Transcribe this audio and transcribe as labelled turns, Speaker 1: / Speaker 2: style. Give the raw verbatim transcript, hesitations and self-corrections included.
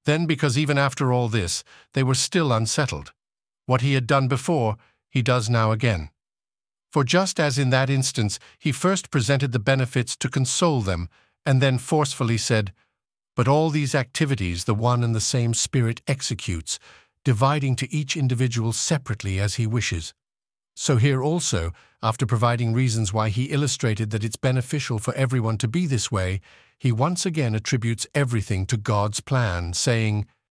Speaker 1: Then, because even after all this, they were still unsettled. What he had done before, he does now again. For just as in that instance he first presented the benefits to console them, and then forcefully said, "But all these activities the one and the same Spirit executes, dividing to each individual separately as he wishes." So here also, after providing reasons why he illustrated that it's beneficial for everyone to be this way, he once again attributes everything to God's plan, saying,